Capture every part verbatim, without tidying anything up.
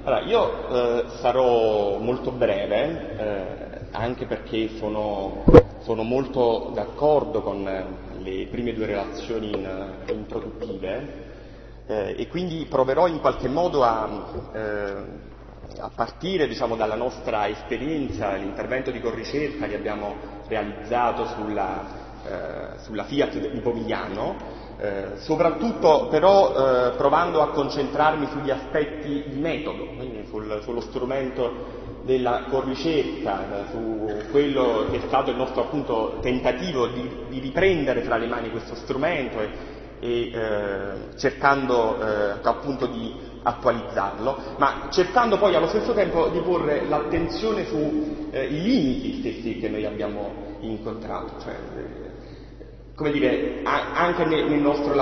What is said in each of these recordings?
Allora, io eh, sarò molto breve, eh, anche perché sono, sono molto d'accordo con le prime due relazioni in, introduttive eh, e quindi proverò in qualche modo a, eh, a partire diciamo, dalla nostra esperienza, l'intervento di corricerca che abbiamo realizzato sulla, eh, sulla Fiat di Pomigliano. Eh, soprattutto però eh, provando a concentrarmi sugli aspetti di metodo, quindi sul, sullo strumento della corricerca, su quello che è stato il nostro appunto tentativo di, di riprendere tra le mani questo strumento e, e eh, cercando eh, appunto di attualizzarlo, ma cercando poi allo stesso tempo di porre l'attenzione sui eh, limiti stessi che noi abbiamo incontrato. Cioè, come dire, anche nel nostro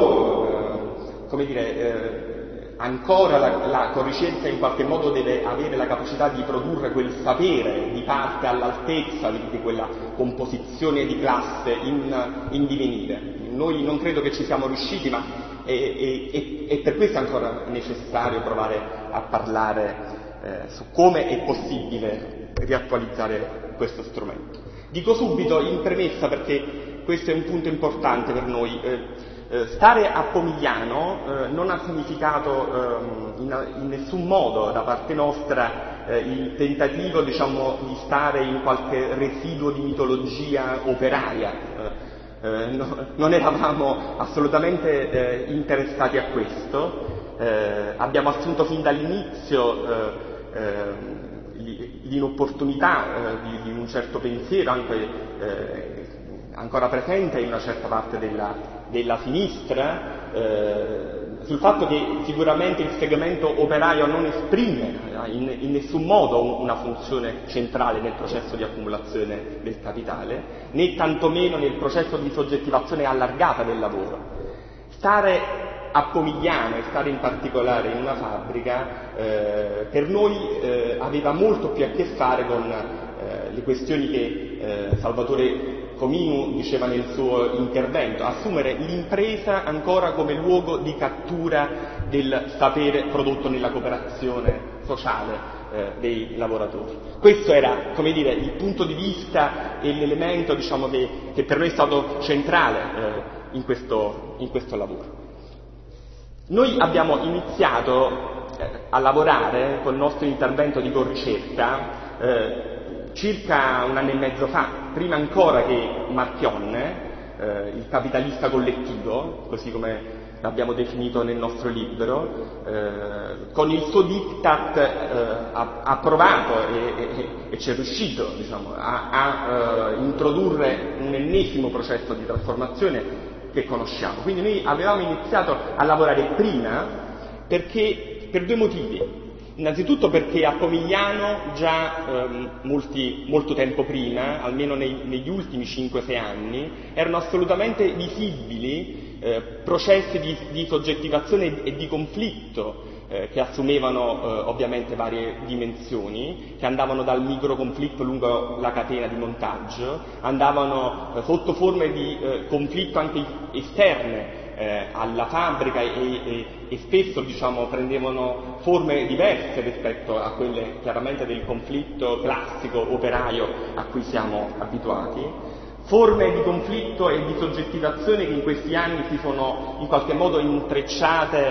lavoro, come dire, eh, ancora la, la corricerca in qualche modo deve avere la capacità di produrre quel sapere di parte all'altezza di, di quella composizione di classe in, in divenire. Noi non credo che ci siamo riusciti, ma è, è, è, è per questo ancora necessario provare a parlare eh, su come è possibile riattualizzare questo strumento. Dico subito in premessa, perché questo è un punto importante per noi, eh, eh, stare a Pomigliano eh, non ha significato eh, in, in nessun modo da parte nostra eh, il tentativo diciamo, di stare in qualche residuo di mitologia operaia, eh, eh, no, non eravamo assolutamente eh, interessati a questo, eh, abbiamo assunto fin dall'inizio eh, eh, l'inopportunità eh, di, di un certo pensiero anche eh, ancora presente in una certa parte della, della sinistra, eh, sul fatto che sicuramente il segmento operaio non esprime in, in nessun modo una funzione centrale nel processo di accumulazione del capitale, né tantomeno nel processo di soggettivazione allargata del lavoro. Stare a Pomigliano e stare in particolare in una fabbrica eh, per noi eh, aveva molto più a che fare con eh, le questioni che eh, Salvatore Cominu diceva nel suo intervento, assumere l'impresa ancora come luogo di cattura del sapere prodotto nella cooperazione sociale eh, dei lavoratori. Questo era, come dire, il punto di vista e l'elemento diciamo, che, che per noi è stato centrale eh, in, questo, in questo lavoro. Noi abbiamo iniziato eh, a lavorare col nostro intervento di corricerca eh, circa un anno e mezzo fa, prima ancora che Marchionne, eh, il capitalista collettivo, così come l'abbiamo definito nel nostro libro, eh, con il suo diktat eh, ha, ha provato e, e, e ci è riuscito diciamo, a, a eh, introdurre un ennesimo processo di trasformazione che conosciamo. Quindi noi avevamo iniziato a lavorare prima perché, per due motivi. Innanzitutto perché a Pomigliano già ehm, molti, molto tempo prima, almeno nei, negli ultimi cinque sei anni, erano assolutamente visibili eh, processi di, di soggettivazione e di conflitto eh, che assumevano eh, ovviamente varie dimensioni, che andavano dal microconflitto lungo la catena di montaggio, andavano eh, sotto forme di eh, conflitto anche esterne Eh, alla fabbrica e, e, e spesso diciamo, prendevano forme diverse rispetto a quelle chiaramente del conflitto classico operaio a cui siamo abituati, forme di conflitto e di soggettivazione che in questi anni si sono in qualche modo intrecciate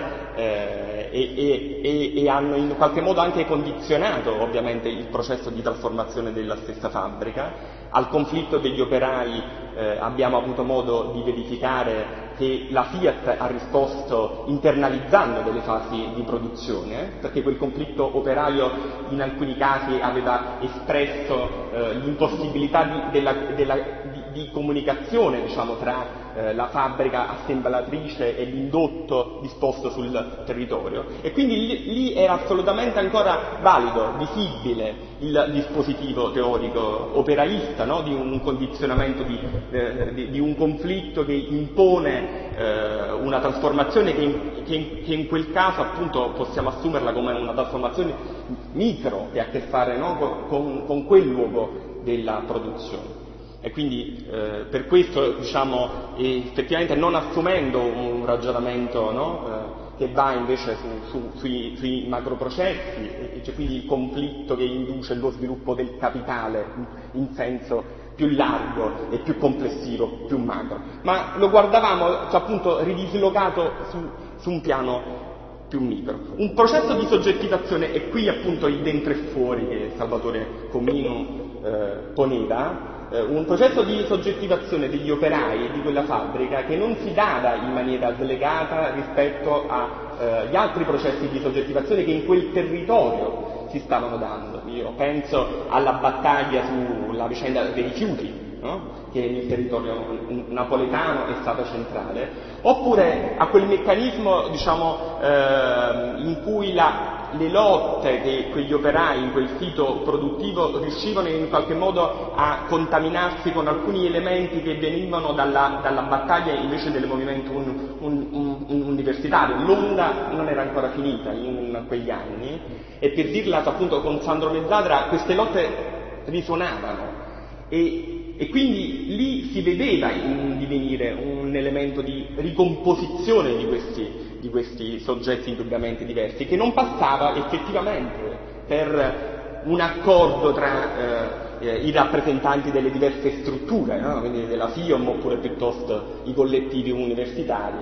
eh, e, e, e, e hanno in qualche modo anche condizionato ovviamente il processo di trasformazione della stessa fabbrica. Al conflitto degli operai eh, abbiamo avuto modo di verificare che la Fiat ha risposto internalizzando delle fasi di produzione, perché quel conflitto operaio in alcuni casi aveva espresso eh, l'impossibilità di, della, della, di, di comunicazione diciamo, tra eh, la fabbrica assemblatrice e l'indotto disposto sul territorio, e quindi lì, lì era assolutamente ancora valido, visibile il dispositivo teorico operaista, no? Di un condizionamento, di, eh, di, di un conflitto che impone eh, una trasformazione che in, che, in, che in quel caso appunto possiamo assumerla come una trasformazione micro che ha a che fare no? con, con, con quel luogo della produzione. E quindi eh, per questo diciamo effettivamente non assumendo un ragionamento no? che va invece su, su, sui, sui macroprocessi, e c'è quindi il conflitto che induce lo sviluppo del capitale in senso più largo e più complessivo, più macro. Ma lo guardavamo, cioè, appunto ridislocato su, su un piano più micro. Un processo di soggettivazione, e qui appunto il dentro e fuori che Salvatore Comino eh, poneva, eh, un processo di soggettivazione degli operai di quella fabbrica che non si dava in maniera slegata rispetto agli eh, altri processi di soggettivazione che in quel territorio si stavano dando. Io penso alla battaglia sulla vicenda dei rifiuti, no? Che nel territorio napoletano è stata centrale, oppure a quel meccanismo, diciamo, eh, in cui la, le lotte che quegli operai in quel sito produttivo riuscivano in qualche modo a contaminarsi con alcuni elementi che venivano dalla, dalla battaglia invece del movimento un, un, un, un universitario. L'onda non era ancora finita in quegli anni, e per dirla appunto con Sandro Mezzadra, queste lotte risuonavano, e E quindi lì si vedeva in divenire un elemento di ricomposizione di questi, di questi soggetti indubbiamente diversi, che non passava effettivamente per un accordo tra eh, i rappresentanti delle diverse strutture, no? Quindi della FIOM oppure piuttosto i collettivi universitari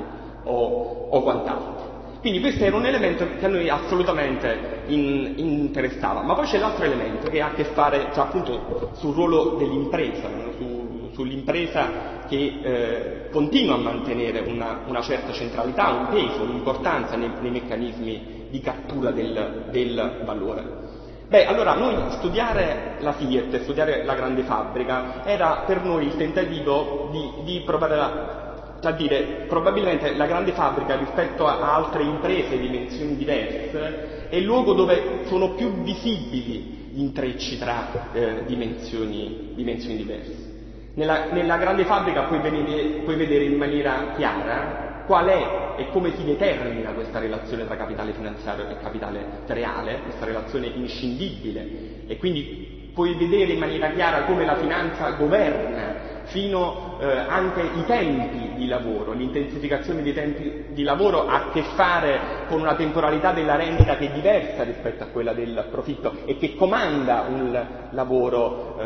o, o quant'altro. Quindi questo era un elemento che a noi assolutamente in, interessava. Ma poi c'è l'altro elemento che ha a che fare, cioè, appunto sul ruolo dell'impresa, no? Su, sull'impresa che eh, continua a mantenere una, una certa centralità, un peso, un'importanza nei, nei meccanismi di cattura del, del valore. Beh, allora noi studiare la Fiat, studiare la grande fabbrica, era per noi il tentativo di, di provare a a dire, probabilmente la grande fabbrica rispetto a altre imprese di dimensioni diverse è il luogo dove sono più visibili gli intrecci tra eh, dimensioni, dimensioni diverse. Nella, nella grande fabbrica puoi vedere, puoi vedere in maniera chiara qual è e come si determina questa relazione tra capitale finanziario e capitale reale, questa relazione inscindibile, e quindi puoi vedere in maniera chiara come la finanza governa fino eh, anche i tempi di lavoro. L'intensificazione dei tempi di lavoro ha a che fare con una temporalità della rendita che è diversa rispetto a quella del profitto e che comanda un lavoro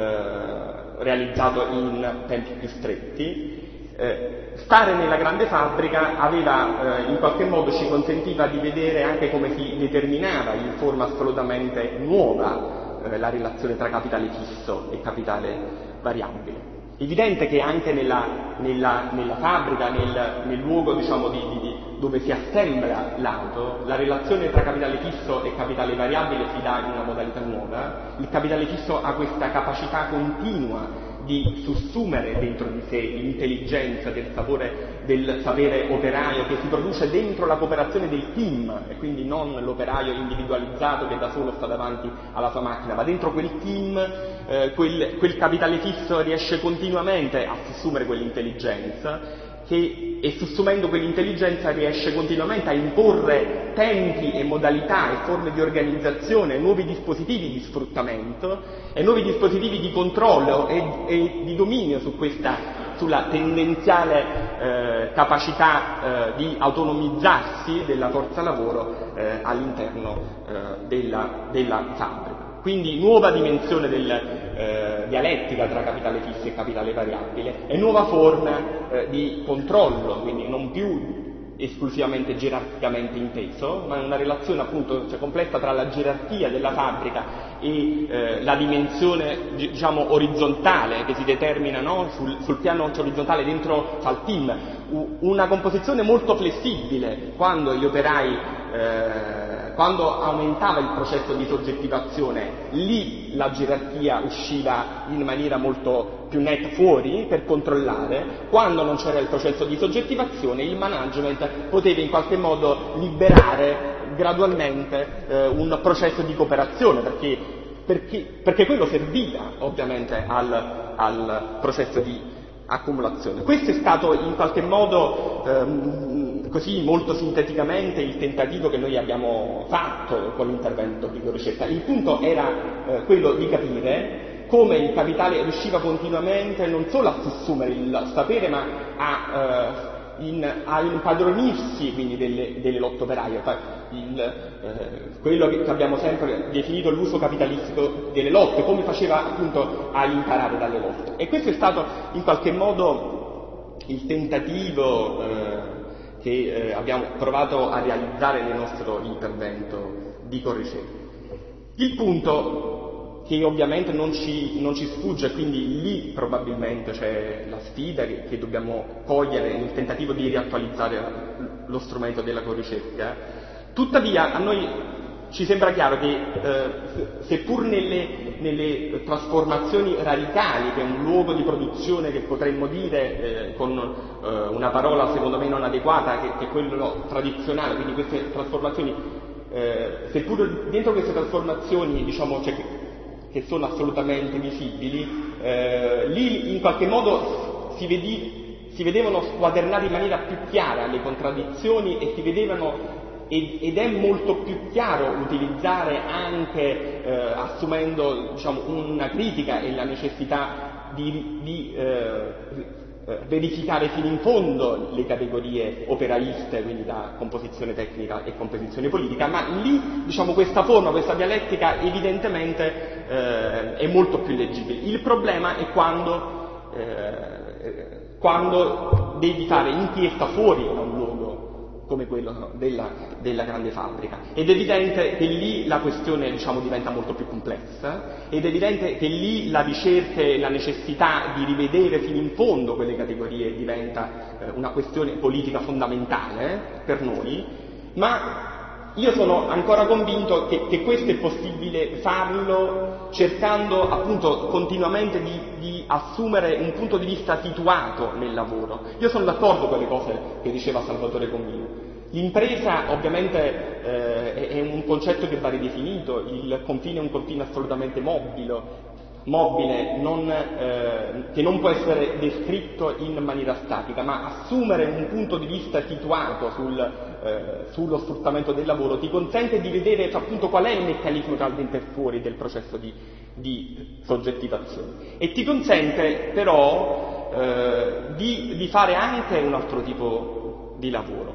eh, realizzato in tempi più stretti. Eh, stare nella grande fabbrica aveva eh, in qualche modo ci consentiva di vedere anche come si determinava in forma assolutamente nuova eh, la relazione tra capitale fisso e capitale variabile. Evidente che anche nella, nella, nella fabbrica, nel, nel luogo, diciamo, di, di, dove si assembla l'auto, la relazione tra capitale fisso e capitale variabile si dà in una modalità nuova. Il capitale fisso ha questa capacità continua di sussumere dentro di sé l'intelligenza del sapore, del sapere operaio che si produce dentro la cooperazione del team, e quindi non l'operaio individualizzato che da solo sta davanti alla sua macchina, ma dentro quel team eh, quel, quel capitale fisso riesce continuamente a sussumere quell'intelligenza che, e sussumendo quell'intelligenza riesce continuamente a imporre tempi e modalità e forme di organizzazione, nuovi dispositivi di sfruttamento e nuovi dispositivi di controllo e, e di dominio su questa, sulla tendenziale eh, capacità eh, di autonomizzarsi della forza lavoro eh, all'interno eh, della, della fabbrica. Quindi nuova dimensione del, eh, dialettica tra capitale fisso e capitale variabile e nuova forma eh, di controllo, quindi non più esclusivamente gerarchicamente inteso, ma una relazione appunto cioè, complessa tra la gerarchia della fabbrica e eh, la dimensione diciamo orizzontale che si determina no? sul, sul piano orizzontale dentro al team, U- una composizione molto flessibile quando gli operai eh, quando aumentava il processo di soggettivazione, lì la gerarchia usciva in maniera molto più netta fuori per controllare. Quando non c'era il processo di soggettivazione, il management poteva in qualche modo liberare gradualmente eh, un processo di cooperazione, perché, perché, perché quello serviva ovviamente al, al processo di accumulazione. Questo è stato in qualche modo ehm, così molto sinteticamente il tentativo che noi abbiamo fatto con l'intervento di Ricetta. Il punto era eh, quello di capire come il capitale riusciva continuamente non solo a sussumere il sapere ma a in, a impadronirsi quindi delle, delle lotte operaie, il, eh, quello che abbiamo sempre definito l'uso capitalistico delle lotte, come faceva appunto a imparare dalle lotte. E questo è stato in qualche modo il tentativo eh, che eh, abbiamo provato a realizzare nel nostro intervento di corricerca. Il punto che ovviamente non ci, non ci sfugge, quindi lì probabilmente c'è la sfida che, che dobbiamo cogliere nel tentativo di riattualizzare lo strumento della corricerca. Tuttavia a noi ci sembra chiaro che eh, seppur nelle, nelle trasformazioni radicali, che è un luogo di produzione che potremmo dire eh, con eh, una parola secondo me non adeguata, che, che è quello tradizionale, quindi queste trasformazioni, eh, seppur dentro queste trasformazioni diciamo cioè, che, che sono assolutamente visibili, eh, lì in qualche modo si, vedi, si vedevano squadernate in maniera più chiara le contraddizioni e si vedevano ed è molto più chiaro utilizzare anche eh, assumendo diciamo, una critica e la necessità di, di eh, verificare fino in fondo le categorie operaiste, quindi da composizione tecnica e composizione politica, ma lì diciamo, questa forma, questa dialettica evidentemente eh, è molto più leggibile. Il problema è quando, eh, quando devi fare inchiesta fuori da un luogo come quello della, della grande fabbrica. Ed è evidente che lì la questione diciamo, diventa molto più complessa, ed è evidente che lì la ricerca e la necessità di rivedere fino in fondo quelle categorie diventa eh, una questione politica fondamentale per noi, ma io sono ancora convinto che, che questo è possibile farlo cercando appunto continuamente di, di assumere un punto di vista situato nel lavoro. Io sono d'accordo con le cose che diceva Salvatore Comino. L'impresa ovviamente eh, è un concetto che va ridefinito, il confine è un confine assolutamente mobile, mobile non, eh, che non può essere descritto in maniera statica, ma assumere un punto di vista situato sul, eh, sullo sfruttamento del lavoro ti consente di vedere appunto qual è il meccanismo tra dentro e fuori del processo di, di soggettivazione, e ti consente però eh, di, di fare anche un altro tipo di lavoro.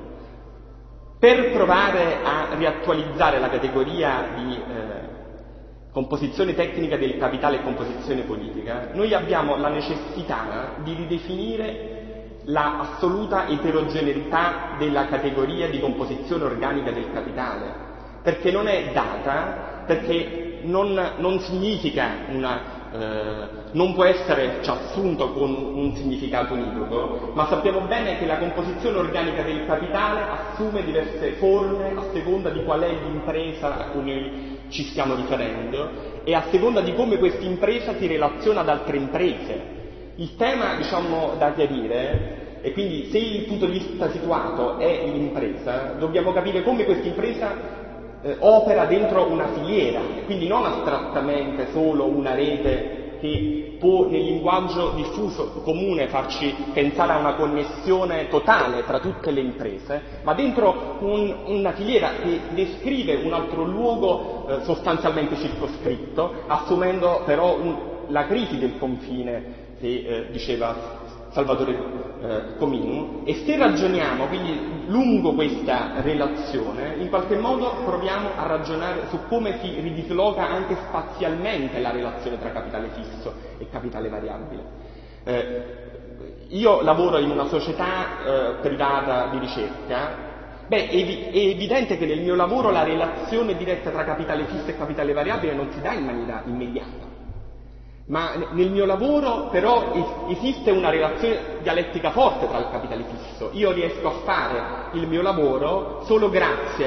Per provare a riattualizzare la categoria di eh, composizione tecnica del capitale e composizione politica, noi abbiamo la necessità di ridefinire la assoluta eterogeneità della categoria di composizione organica del capitale, perché non è data, perché non, non significa una eh, non può essere assunto con un significato univoco, ma sappiamo bene che la composizione organica del capitale assume diverse forme a seconda di qual è l'impresa a cui noi ci stiamo riferendo e a seconda di come questa impresa si relaziona ad altre imprese. Il tema, diciamo, da chiarire, e quindi se il punto di vista situato è l'impresa, dobbiamo capire come questa impresa Eh, opera dentro una filiera, quindi non astrattamente solo una rete che può nel linguaggio diffuso comune farci pensare a una connessione totale tra tutte le imprese, ma dentro un, una filiera che descrive un altro luogo eh, sostanzialmente circoscritto, assumendo però un, la crisi del confine che eh, diceva Salvatore eh, Comino, e se ragioniamo quindi lungo questa relazione, in qualche modo proviamo a ragionare su come si ridisloca anche spazialmente la relazione tra capitale fisso e capitale variabile. Eh, io lavoro in una società eh, privata di ricerca. Beh, è, evi- è evidente che nel mio lavoro la relazione diretta tra capitale fisso e capitale variabile non si dà in maniera immediata. Ma nel mio lavoro però esiste una relazione dialettica forte tra il capitale fisso. Io riesco a fare il mio lavoro solo grazie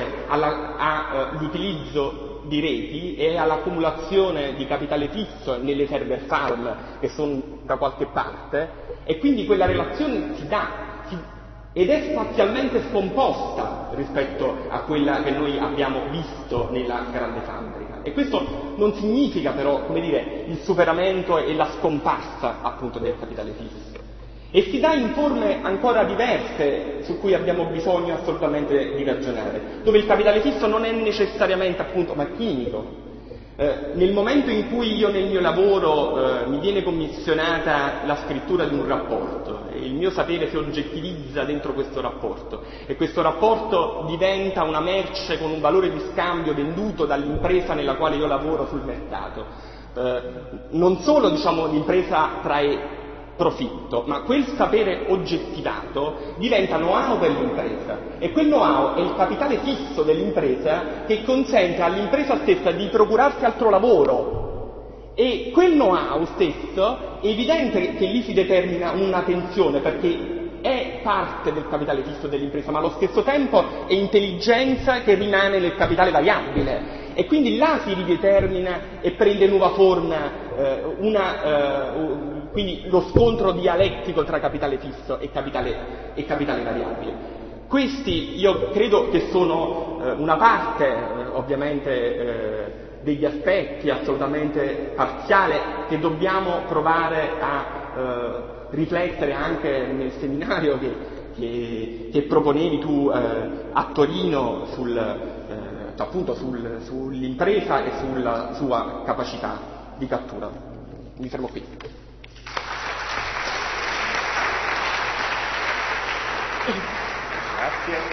all'utilizzo di reti e all'accumulazione di capitale fisso nelle server farm che sono da qualche parte, e quindi quella relazione si dà si, ed è spazialmente scomposta rispetto a quella che noi abbiamo visto nella grande fabbrica. E questo non significa però, come dire, il superamento e la scomparsa appunto del capitale fisso. E si dà in forme ancora diverse su cui abbiamo bisogno assolutamente di ragionare, dove il capitale fisso non è necessariamente appunto macchinico, Eh, nel momento in cui io nel mio lavoro eh, mi viene commissionata la scrittura di un rapporto e il mio sapere si oggettivizza dentro questo rapporto e questo rapporto diventa una merce con un valore di scambio venduto dall'impresa nella quale io lavoro sul mercato, eh, non solo diciamo, l'impresa trae profitto, ma quel sapere oggettivato diventa know-how per l'impresa e quel know-how è il capitale fisso dell'impresa che consente all'impresa stessa di procurarsi altro lavoro e quel know-how stesso è evidente che lì si determina una tensione perché è parte del capitale fisso dell'impresa ma allo stesso tempo è intelligenza che rimane nel capitale variabile e quindi là si ridetermina e prende nuova forma eh, una eh, quindi lo scontro dialettico tra capitale fisso e capitale, e capitale variabile. Questi io credo che sono eh, una parte eh, ovviamente eh, degli aspetti assolutamente parziale che dobbiamo provare a eh, riflettere anche nel seminario che, che, che proponevi tu eh, a Torino sul, eh, appunto sul, sull'impresa e sulla sua capacità di cattura. Mi fermo qui. Grazie.